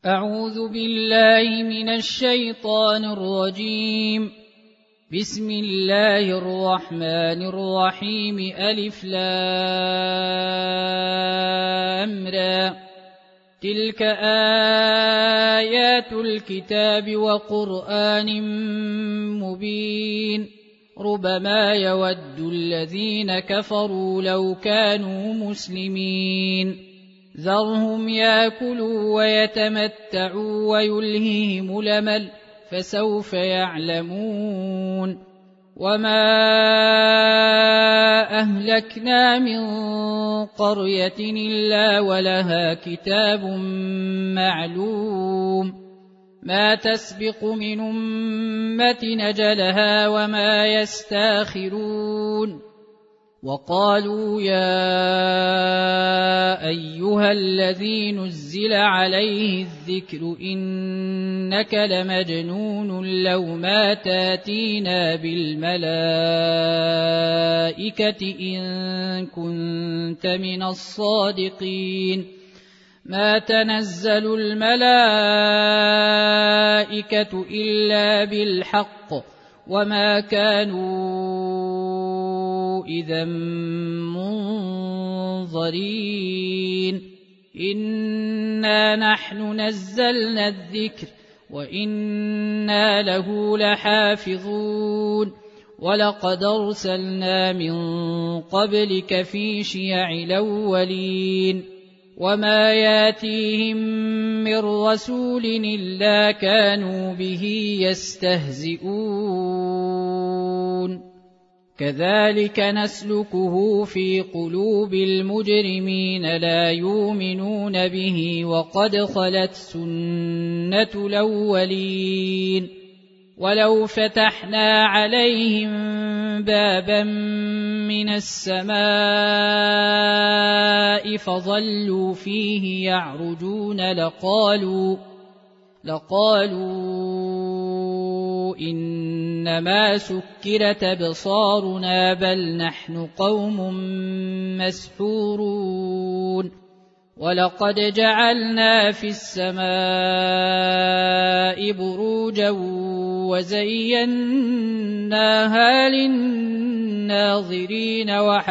أعوذ بالله من الشيطان الرجيم. بسم الله الرحمن الرحيم. ألف لام را. تلك آيات الكتاب وقرآن مبين. ربما يود الذين كفروا لو كانوا مسلمين. ذرهم يأكلوا ويتمتعوا ويلههم الأمل فسوف يعلمون. وما أهلكنا من قرية إلا ولها كتاب معلوم ما تسبق من أمة أجلها وما يستاخرون. وقالوا يا أيها الذي نزل عليه الذكر إنك لمجنون لو ما تاتينا بالملائكة إن كنت من الصادقين. ما تنزل الملائكة إلا بالحق وما كانوا إذا منظرين. إنا نحن نزلنا الذكر وإنا له لحافظون. ولقد أرسلنا من قبلك في شيع الأولين وما ياتيهم من رسول إلا كانوا به يستهزئون. كذلك نسلكه في قلوب المجرمين لا يؤمنون به وقد خلت سنة الأولين. ولو فتحنا عليهم بابا من السماء فظلوا فيه يعرجون لقالوا إنما سكرت أبصارنا بل نحن قوم مسحورون. ولقد جعلنا في السماء بروجا وزيناها للناظرين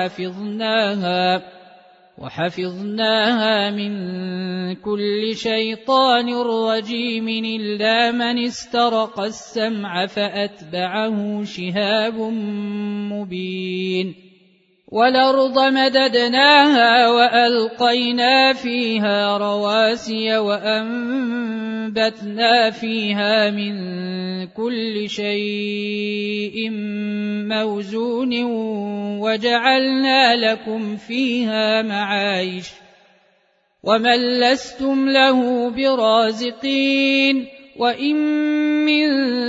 وحفظناها من كل شيطان رجيم إلا من استرق السمع فأتبعه شهاب مبين. والأرض مددناها وألقينا فيها رواسي وأنبتنا فيها من كل شيء موزون وجعلنا لكم فيها معايش ومن لستم له برازقين. وإن من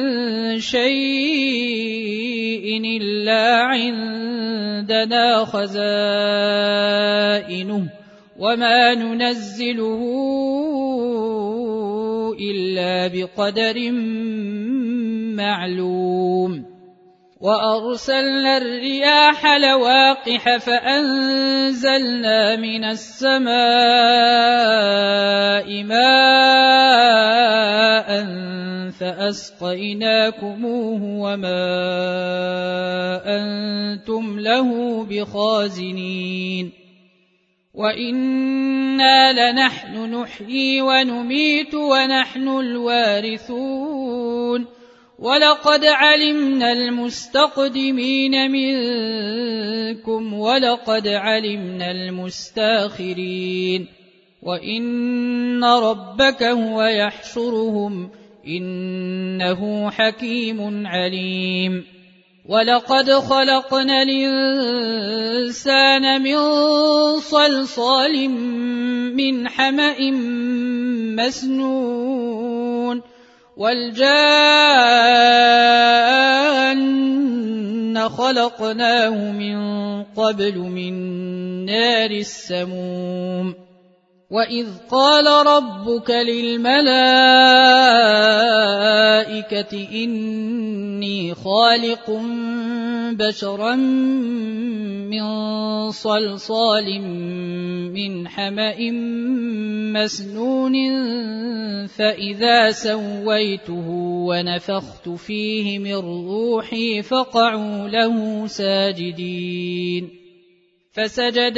شيء إلا عندنا خزائنه وما ننزله إلا بقدر معلوم. وأرسلنا الرياح لواقح فأنزلنا من السماء ماء فأسقيناكموه وما أنتم له بخازنين. وإنا لنحن نحيي ونميت ونحن الوارثون. ولقد علمنا المستقدمين منكم ولقد علمنا المستاخرين. وإن ربك هو يحشرهم إنه حكيم عليم. ولقد خلقنا الإنسان من صلصال من حمأ مسنون. والجان خلقناه من قبل من نار السموم. وإذ قال ربك للملائكة إني خالق بشرا من صلصال من حمأ مسنون فإذا سويته ونفخت فيه من روحي فقعوا له ساجدين فسجد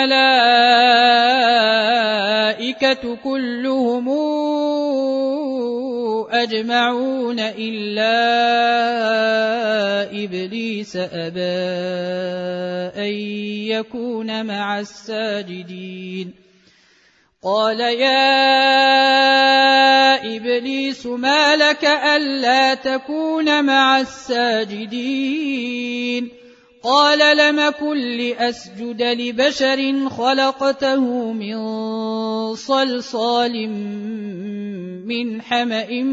الملائكة كلهم أجمعون إلا إبليس أبى أن يكون مع الساجدين قال يا إبليس ما لك ألا تكون مع الساجدين قال لم أكن لأسجد لبشر خلقته من صلصال من حمأ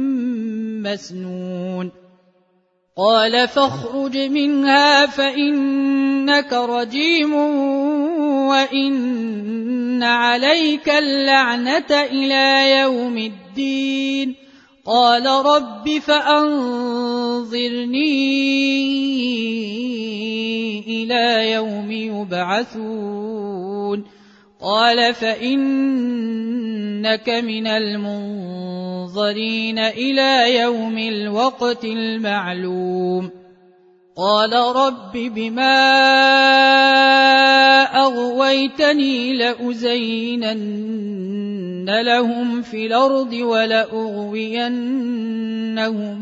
مسنون قال فاخرج منها فإنك رجيم وإن عليك اللعنة إلى يوم الدين قال رب فأنظرني إلى يوم يبعثون قال فإنك من المنظرين إلى يوم الوقت المعلوم قال رب بما أغويتني لأزينن لهم في الأرض ولأغوينهم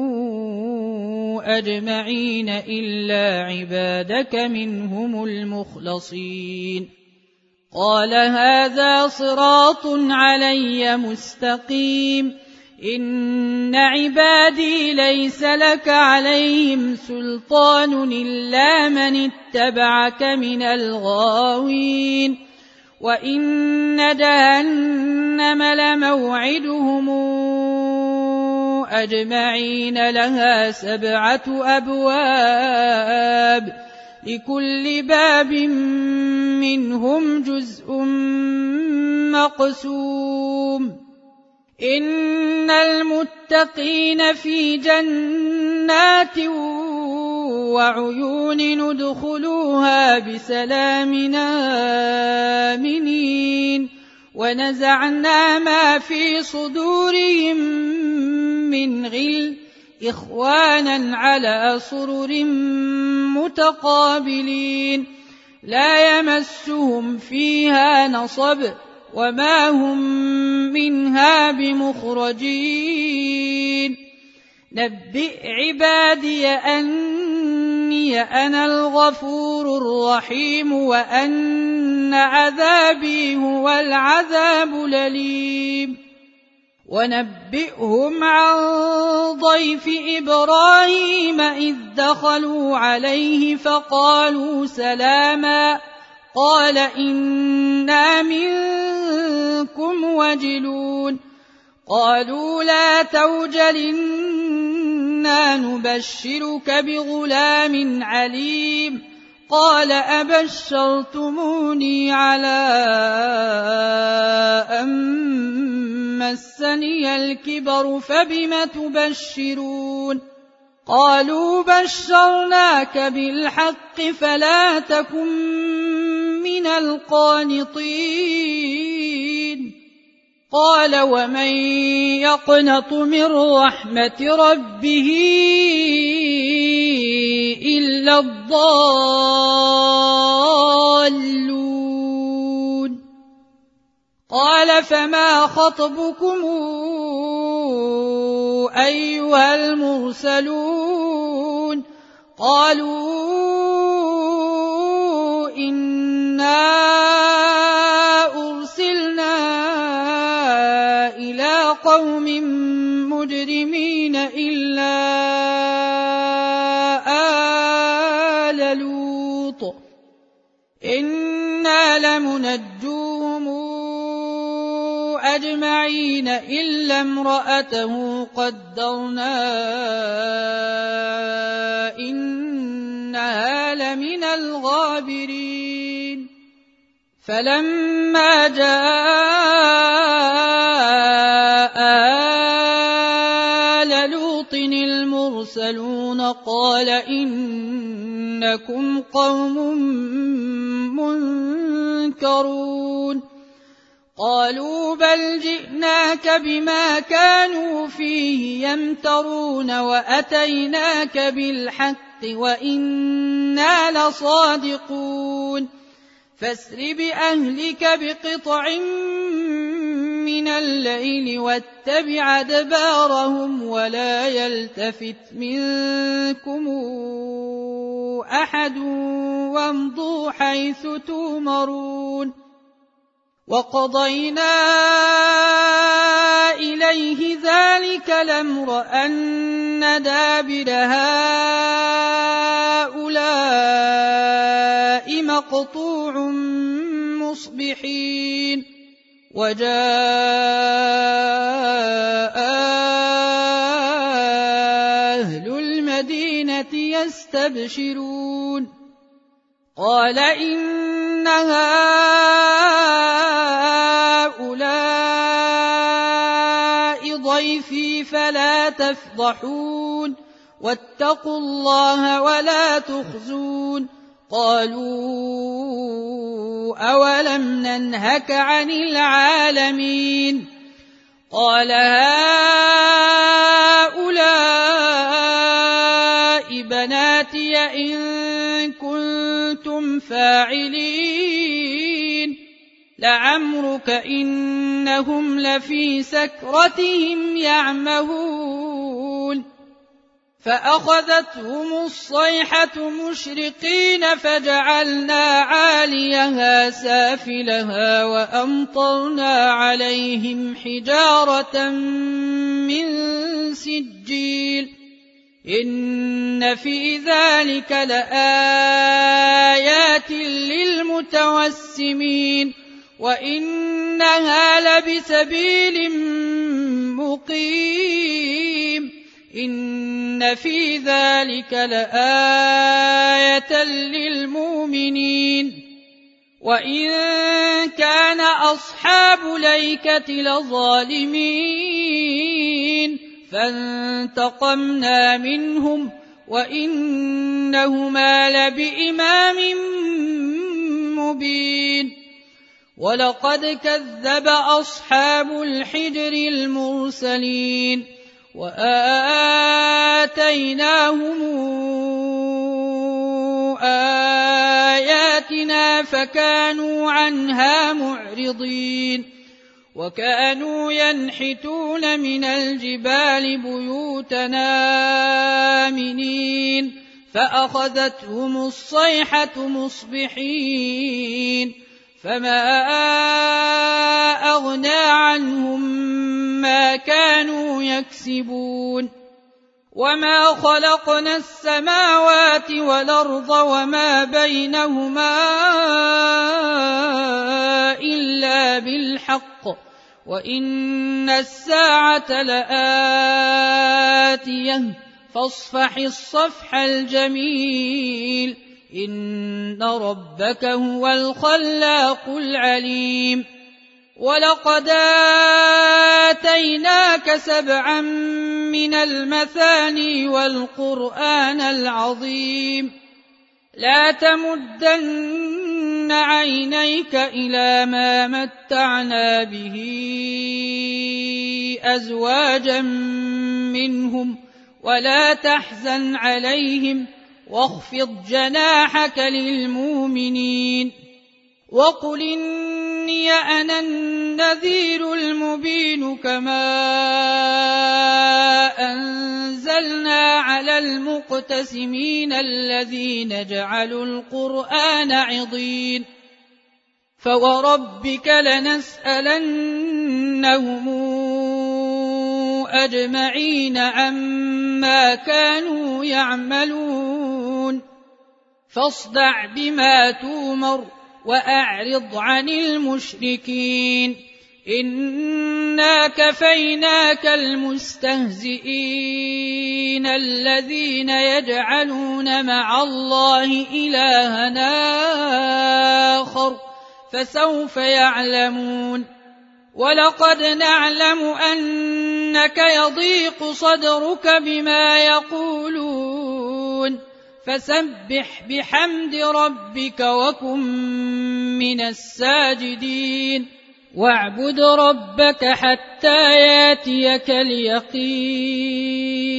أجمعين إلا عبادك منهم المخلصين قال هذا صراط علي مستقيم إن عبادي ليس لك عليهم سلطان إلا من اتبعك من الغاوين وإن جهنم لموعدهم أجمعين لها 7 أبواب لكل باب منهم جزء مقسوم إن المتقين في جنات وعيون ندخلوها بسلام آمنين ونزعنا ما في صدورهم من غل إخوانا على سرر متقابلين لا يمسهم فيها نصب وما هم منها بمخرجين نبئ عبادي أني أنا الغفور الرحيم وأن عذابي هو العذاب الأليم ونبئهم عن ضيف إبراهيم إذ دخلوا عليه فقالوا سلاما قال إنا منكم وجلون قالوا لا توجل إنا نبشرك بغلام عليم قال أبشرتموني على أن مسني الكبر فبم تبشرون قالوا بشرناك بالحق فلا تكن من القانطين قال ومن يقنط من رحمة ربه إلا الضالون قال فما خطبكم أيها المرسلون قالوا إنا أرسلنا إلى قوم مجرمين إلا آل لوط إنا لمنجوهم أجمعين إلا امرأته قدرنا إنها لمن الغابرين فلما جاء آل لوط المرسلون قال إنكم قوم منكرون قالوا بل جئناك بما كانوا فيه يمترون وأتيناك بالحق وإنا لصادقون فاسر بأهلك بقطع من الليل واتبع أدبارهم ولا يلتفت منكم أحد وامضوا حيث تؤمرون وقضينا إليه ذلك الأمر أن دابر هؤلاء مقطوع مصبحين وجاء أهل المدينة يستبشرون قال إن هؤلاء ضيفي فلا تفضحون واتقوا الله ولا تخزون قالوا أولم ننهك عن العالمين قال هؤلاء بناتي إن كنتم فاعلين لعمرك إنهم لفي سكرتهم يعمهون فأخذتهم الصيحة مشرقين فجعلنا عاليها سافلها وأمطرنا عليهم حجارة من سجيل إن في ذلك لآيات للمتوسمين وإنها لبسبيل مقيم إن في ذلك لآية للمؤمنين وإن كان أصحاب الأيكة لظالمين فانتقمنا منهم وإنهما لبإمام مبين ولقد كذب أصحاب الحجر المرسلين وآتيناهم آياتنا فكانوا عنها معرضين وكانوا ينحتون من الجبال بيوتنا آمنين فأخذتهم الصيحة مصبحين فما أغنى عنهم ما كانوا يكسبون وما خلقنا السماوات والأرض وما بينهما إلا بالحق وإن الساعة لآتية فاصفح الصفح الجميل إن ربك هو الخلاق العليم ولقد آتيناك 7 من المثاني والقرآن العظيم لا تمدن عينيك إلى ما متعنا به أزواجا منهم ولا تحزن عليهم واخفض جناحك للمؤمنين وقل إني أنا النذير المبين كما أنزلنا على المقتسمين الذين جعلوا القرآن عضين فوربك لنسألنهم أجمعين عما كانوا يعملون فاصدع بما تؤمر وأعرض عن المشركين إنا كفيناك المستهزئين الذين يجعلون مع الله إلها آخر فسوف يعلمون ولقد نعلم أنك يضيق صدرك بما يقولون فسبح بحمد ربك وكن من الساجدين واعبد ربك حتى ياتيك اليقين